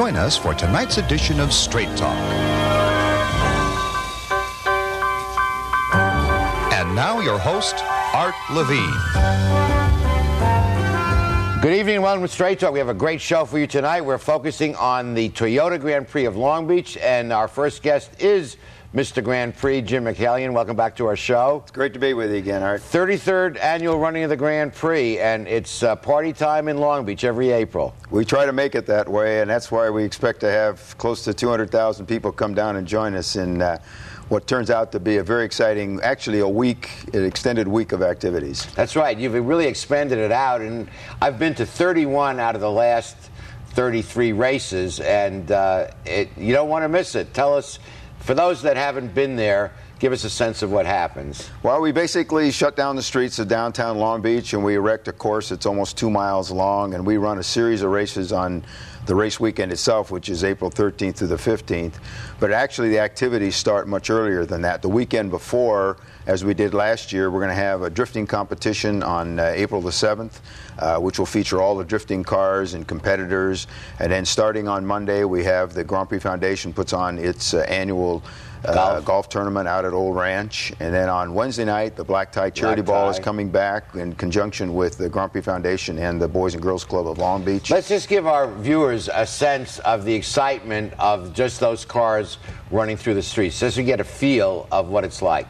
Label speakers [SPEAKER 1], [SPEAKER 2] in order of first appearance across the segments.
[SPEAKER 1] Join us for tonight's edition of Straight Talk. And now your host, Art Levine.
[SPEAKER 2] Good evening and welcome to Straight Talk. We have a great show for you tonight. We're focusing on the Toyota Grand Prix of Long Beach, and our first guest is Mr. Grand Prix, Jim McCallion. Welcome back to our show.
[SPEAKER 3] It's great to be with you again, Art.
[SPEAKER 2] 33rd annual running of the Grand Prix, and it's party time in Long Beach every April.
[SPEAKER 3] We try to make it that way, and that's why we expect to have close to 200,000 people come down and join us in what turns out to be a very exciting, actually an extended week of activities.
[SPEAKER 2] That's right. You've really expanded it out, and I've been to 31 out of the last 33 races, and you don't want to miss it. Tell us, for those that haven't been there, give us a sense of what happens.
[SPEAKER 3] Well, we basically shut down the streets of downtown Long Beach, and we erect a course that's almost 2 miles long, and we run a series of races on the race weekend itself, which is April 13th through the 15th. But actually, the activities start much earlier than that. The weekend before, as we did last year, we're going to have a drifting competition on April the 7th, which will feature all the drifting cars and competitors. And then starting on Monday, we have the Grand Prix Foundation puts on its annual golf tournament out at Old Ranch. And then on Wednesday night, the Black Tie Charity Ball is coming back in conjunction with the Grand Prix Foundation and the Boys and Girls Club of Long Beach.
[SPEAKER 2] Let's just give our viewers a sense of the excitement of just those cars running through the streets, just to get a feel of what it's like.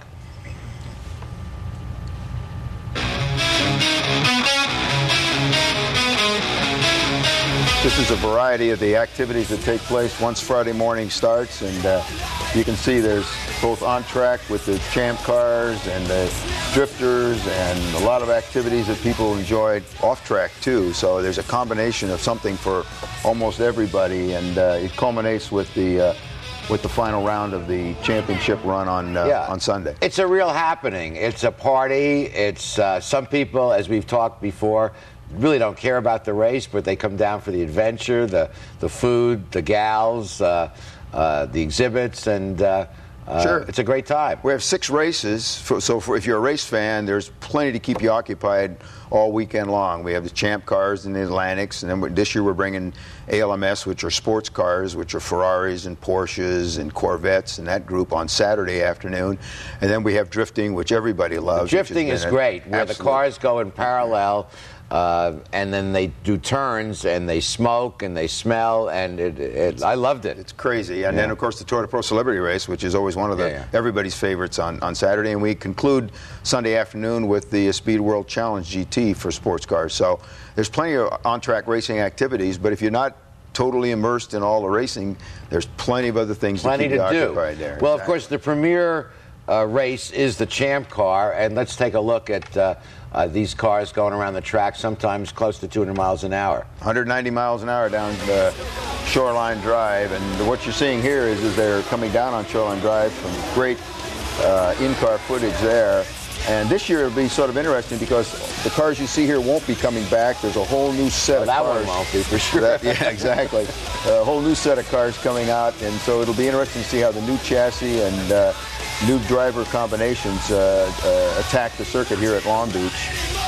[SPEAKER 3] This is a variety of the activities that take place once Friday morning starts, and you can see there's both on track with the champ cars and the drifters and a lot of activities that people enjoy off track too. So there's a combination of something for almost everybody, and it culminates with the final round of the championship run on Sunday. It's
[SPEAKER 2] a real happening. It's a party. It's some people, as we've talked before, really don't care about the race, but they come down for the adventure, the food, the gals, the exhibits, and
[SPEAKER 3] sure,
[SPEAKER 2] it's a great time.
[SPEAKER 3] We have 6 races, so if you're a race fan, there's plenty to keep you occupied all weekend long. We have the champ cars and the Atlantics, and then this year we're bringing ALMS, which are sports cars, which are Ferraris and Porsches and Corvettes and that group on Saturday afternoon. And then we have drifting, which everybody loves.
[SPEAKER 2] Drifting is great, where the cars go in parallel. And then they do turns, and they smoke, and they smell, and I loved it.
[SPEAKER 3] It's crazy. And then, of course, the Toyota Pro Celebrity Race, which is always one of everybody's favorites on Saturday. And we conclude Sunday afternoon with the Speed World Challenge GT for sports cars. So there's plenty of on-track racing activities, but if you're not totally immersed in all the racing, there's plenty of other things to keep you occupied there.
[SPEAKER 2] Well, of course, the premier race is the champ car, and let's take a look at these cars going around the track, sometimes close to 200 miles an hour.
[SPEAKER 3] 190 miles an hour down the Shoreline Drive, and what you're seeing here is they're coming down on Shoreline Drive. Some great in-car footage there. And this year it'll be sort of interesting because the cars you see here won't be coming back. There's a whole new set of cars.
[SPEAKER 2] That one won't be, for sure.
[SPEAKER 3] Yeah, exactly. A whole new set of cars coming out, and so it'll be interesting to see how the new chassis and new driver combinations attack the circuit here at Long Beach.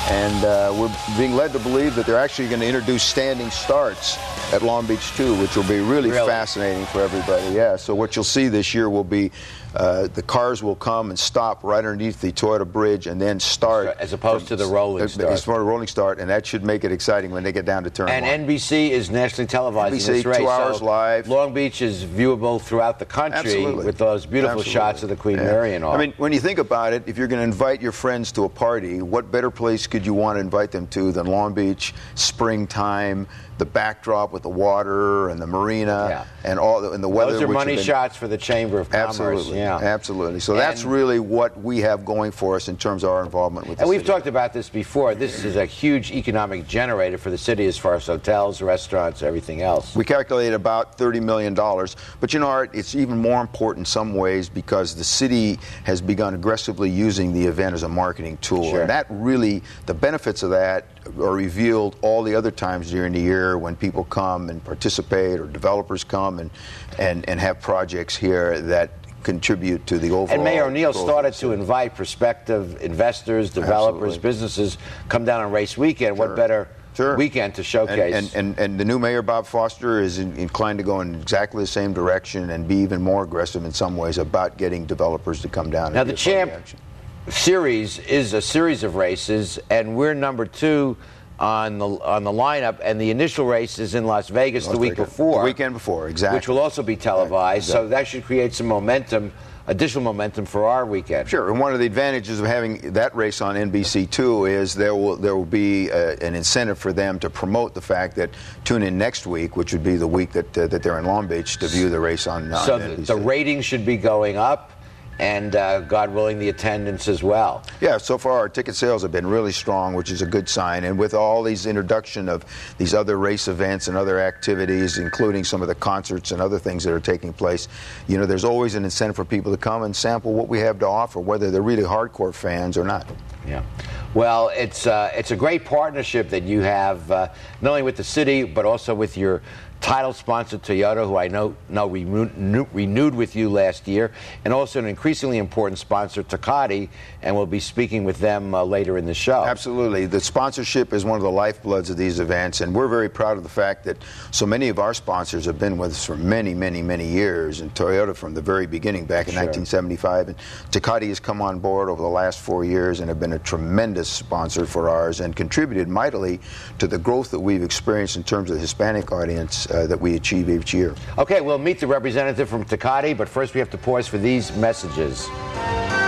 [SPEAKER 3] And we're being led to believe that they're actually going to introduce standing starts at Long Beach too, which will be really fascinating for everybody. Yeah, so what you'll see this year will be the cars will come and stop right underneath the Toyota bridge and then start.
[SPEAKER 2] As opposed to the rolling start.
[SPEAKER 3] It's more a rolling start, and that should make it exciting when they get down to turn 1.
[SPEAKER 2] And NBC is nationally televising this race.
[SPEAKER 3] 2 hours live.
[SPEAKER 2] Long Beach is viewable throughout the country with those beautiful shots of the Queen Mary and all.
[SPEAKER 3] I mean, when you think about it, if you're going to invite your friends to a party, what better place could you want to invite them to than Long Beach, springtime, the backdrop with the water and the marina and the weather.
[SPEAKER 2] Those are money shots for the Chamber of Commerce.
[SPEAKER 3] Absolutely, absolutely. So that's really what we have going for us in terms of our involvement with the city.
[SPEAKER 2] And we've talked about this before. This is a huge economic generator for the city as far as hotels, restaurants, everything else.
[SPEAKER 3] We calculate about $30 million. But, you know, Art, it's even more important in some ways because the city has begun aggressively using the event as a marketing tool.
[SPEAKER 2] Sure.
[SPEAKER 3] And that really, the benefits of that are revealed all the other times during the year when people come and participate or developers come and have projects here that contribute to the overall.
[SPEAKER 2] And Mayor O'Neill started to invite prospective investors, developers, businesses come down on race weekend.
[SPEAKER 3] Sure.
[SPEAKER 2] What better weekend to showcase.
[SPEAKER 3] And the new mayor, Bob Foster, is inclined to go in exactly the same direction and be even more aggressive in some ways about getting developers to come down.
[SPEAKER 2] Now, the Champ Series is a series of races, and we're number 2 on the lineup, and the initial race is in Las Vegas the week before.
[SPEAKER 3] The weekend before, exactly.
[SPEAKER 2] Which will also be televised, so that should create some momentum, additional momentum for our weekend.
[SPEAKER 3] Sure, and one of the advantages of having that race on NBC2 is there will be an incentive for them to promote the fact that tune in next week, which would be the week that they're in Long Beach, to view the race on NBC.
[SPEAKER 2] So the ratings should be going up, and God willing, the attendance as well.
[SPEAKER 3] Yeah, so far our ticket sales have been really strong, which is a good sign. And with all these introduction of these other race events and other activities, including some of the concerts and other things that are taking place, you know, there's always an incentive for people to come and sample what we have to offer, whether they're really hardcore fans or not.
[SPEAKER 2] Yeah. Well, it's a great partnership that you have, not only with the city, but also with your title sponsor, Toyota, who I know renewed with you last year, and also an increasingly important sponsor, Tecate, and we'll be speaking with them later in the show.
[SPEAKER 3] Absolutely. The sponsorship is one of the lifebloods of these events, and we're very proud of the fact that so many of our sponsors have been with us for many, many, many years, and Toyota from the very beginning back in 1975, and Tecate has come on board over the last 4 years and have been a tremendous sponsor for ours and contributed mightily to the growth that we've experienced in terms of the Hispanic audience that we achieve each year.
[SPEAKER 2] Okay, we'll meet the representative from Tecate, but first we have to pause for these messages.